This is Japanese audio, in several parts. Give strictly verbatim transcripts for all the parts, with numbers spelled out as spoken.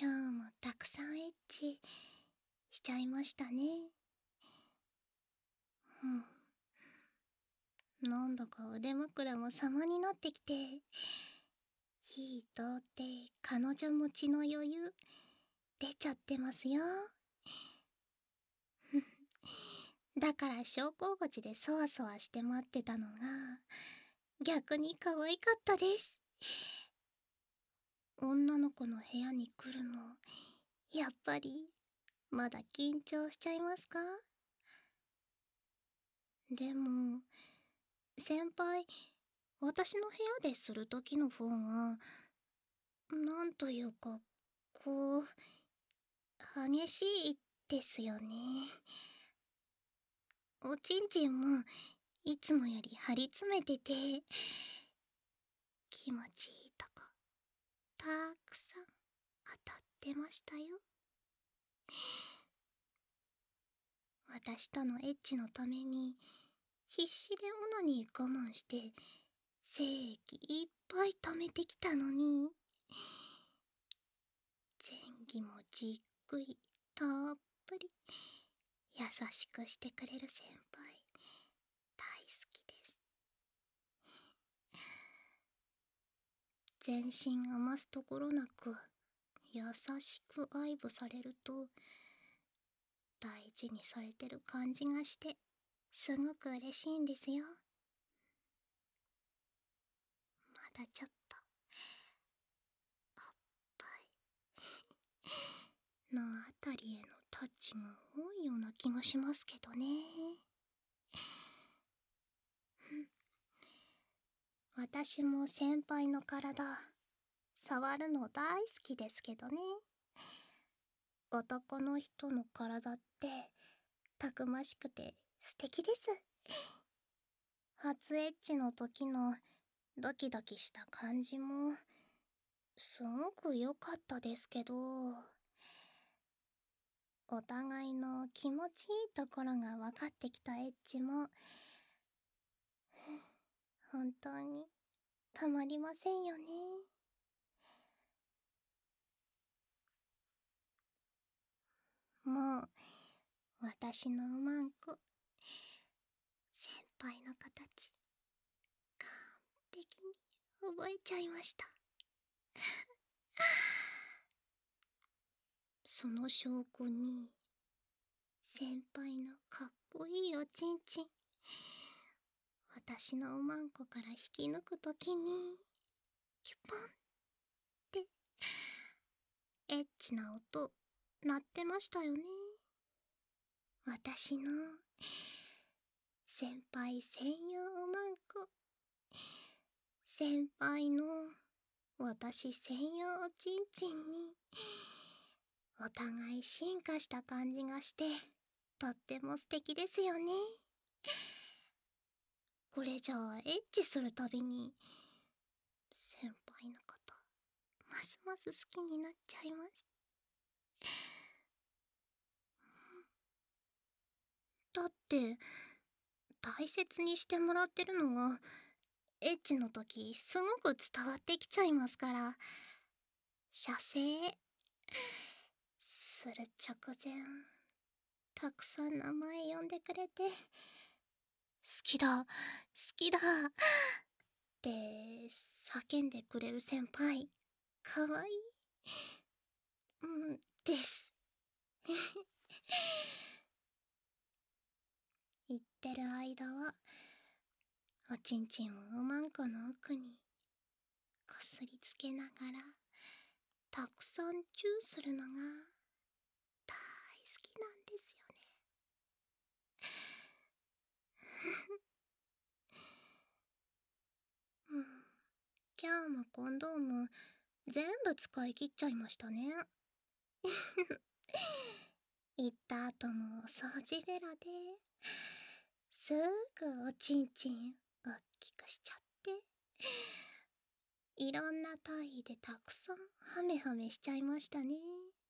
今日もたくさんエッチしちゃいましたね。うん。なんだか腕枕も様になってきて、火通って彼女持ちの余裕出ちゃってますよ。だから昇降口でそわそわして待ってたのが逆に可愛かったです。女の子の部屋に来るの、やっぱりまだ緊張しちゃいますか？でも先輩、私の部屋でする時の方がなんというか、こう激しいですよね。おちんちんもいつもより張り詰めてて、気持ちいいとこたくさん当たってましたよ。私とのエッチのために必死でオナニー我慢して精液いっぱい溜めてきたのに、前儀もじっくりたっぷり優しくしてくれる先輩大好きです。全身余すところなく優しく愛撫されると大事にされてる感じがしてすごく嬉しいんですよ。まだちょっとおっぱいのあたりへのタッチが多いような気がしますけどね。私も先輩の体触るの大好きですけどね。男の人の体ってたくましくて素敵です。初エッチの時のドキドキした感じもすごく良かったですけど、お互いの気持ちいいところが分かってきたエッチも本当にたまりませんよね。もう私のうまんこ先輩の形完璧に覚えちゃいました。その証拠に先輩のかっこいいおちんちん私のおまんこから引き抜くときにキュポンってエッチな音鳴ってましたよね。私の先輩専用おまんこ、先輩の私専用おちんちんにお互い進化した感じがしてとっても素敵ですよね。これじゃあエッチするたびに先輩のことますます好きになっちゃいます。だって大切にしてもらってるのがエッチの時すごく伝わってきちゃいますから。射精する直前たくさん名前呼んでくれて好きだ好きだって叫んでくれる先輩かわいいうんです言ってる間はおちんちんをおまんこの奥にこすりつけながらたくさんチューするのが大好きなんですよね。うん、今日もコンドーム全部使い切っちゃいましたね。行った後もお掃除ベラですぐおちんちんおっきくしちゃっていろんな体位でたくさんハメハメしちゃいましたね。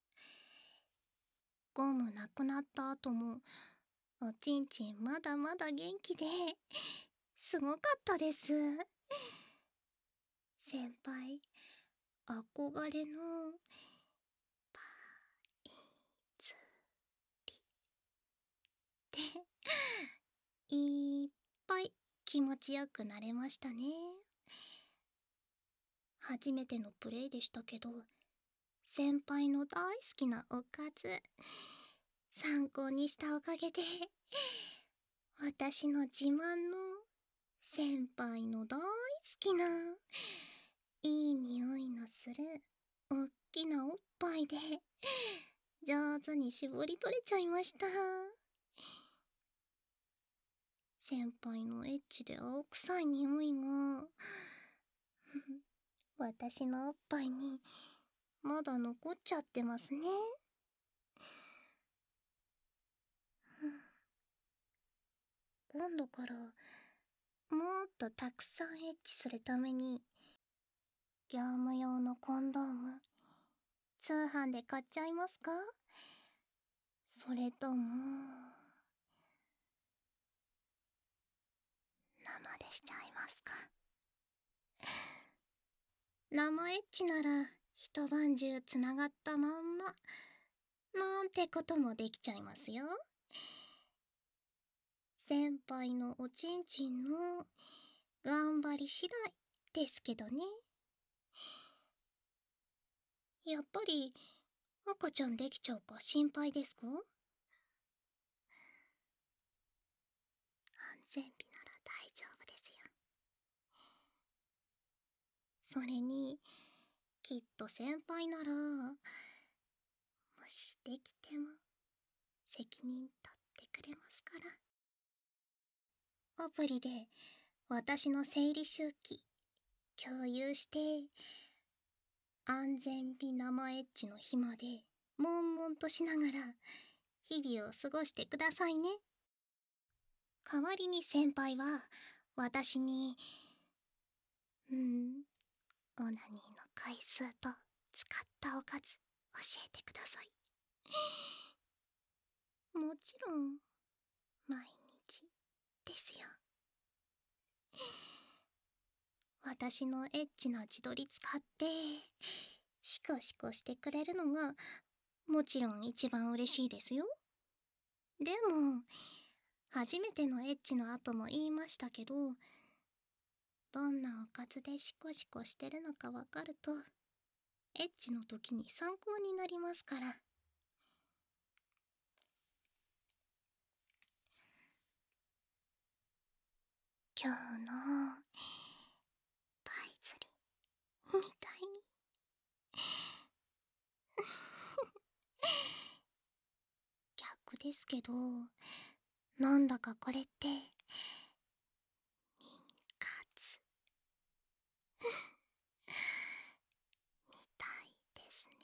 ゴムなくなった後もおちんちんまだまだ元気ですごかったです。先輩憧れのいっぱい気持ちよくなれましたね。初めてのプレイでしたけど、先輩の大好きなおかず参考にしたおかげで、私の自慢の先輩の大好きないい匂いのするおっきなおっぱいで上手に絞り取れちゃいました。先輩のエッチで青臭い匂いが私のおっぱいにまだ残っちゃってますね。今度からもっとたくさんエッチするために業務用のコンドーム通販で買っちゃいますか？それとも生でしちゃいますか？生エッチなら一晩中つながったまんまなんてこともできちゃいますよ。先輩のおちんちんの頑張り次第ですけどね。やっぱり赤ちゃんできちゃうか心配ですか？安全日なら大丈夫ですよ。それにきっと先輩ならもしできても責任取ってくれますから。アプリで私の生理周期共有して安全日生エッチの日まで悶々としながら日々を過ごしてくださいね。代わりに先輩は私にうーんオナニーの回数と使ったおかず教えてください。もちろん毎日ですよ。私のエッチな自撮り使ってシコシコしてくれるのがもちろん一番嬉しいですよ。でも初めてのエッチの後も言いましたけど、どんなおかずでシコシコしてるのかわかるとエッチの時に参考になりますから。今日のパイ釣りみたいに逆ですけど、なんだかこれって妊活みたいですね。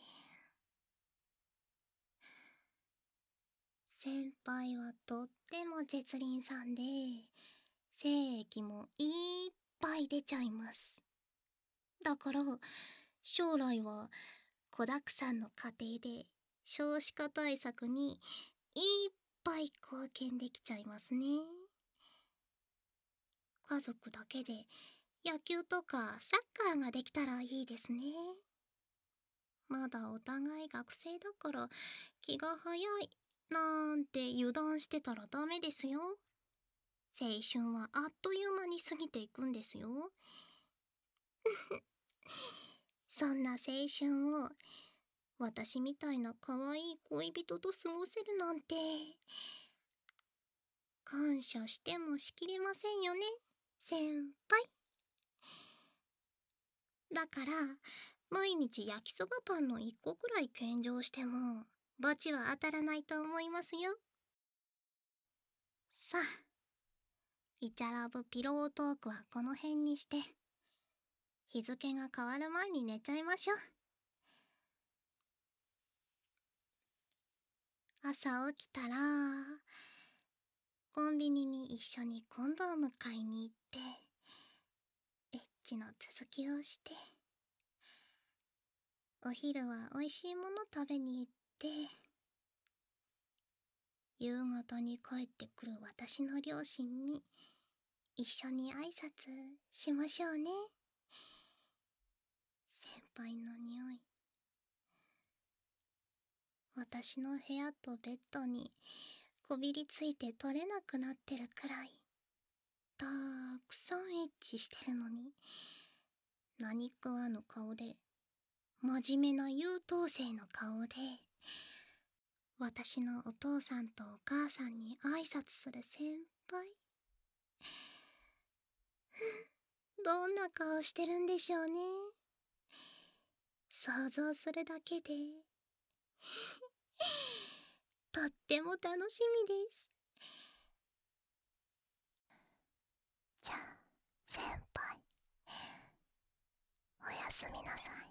先輩はとっても絶倫さんで精液もいっぱい出ちゃいます。だから将来は子だくさんの家庭で少子化対策にいっぱい貢献できちゃいますね。家族だけで野球とかサッカーができたらいいですね。まだお互い学生だから気が早いなんて油断してたらダメですよ。青春はあっという間に過ぎていくんですよ。そんな青春を私みたいな可愛い恋人と過ごせるなんて感謝してもしきれませんよね、先輩。だから毎日焼きそばパンのいっこくらい献上しても罰は当たらないと思いますよ。さあ、イチャラブピロートークはこの辺にして日付が変わる前に寝ちゃいましょう。朝起きたらコンビニに一緒にコンドーム買いに行ってエッチの続きをして、お昼はおいしいもの食べに行って、夕方に帰ってくる私の両親に一緒に挨拶しましょうね。先輩の匂い私の部屋とベッドにこびりついて取れなくなってるくらいたくさんエッチしてるのに何食わぬ顔で、真面目な優等生の顔で、私のお父さんとお母さんに挨拶する先輩。どんな顔してるんでしょうね。想像するだけでとっても楽しみです。じゃあ先輩、おやすみなさい。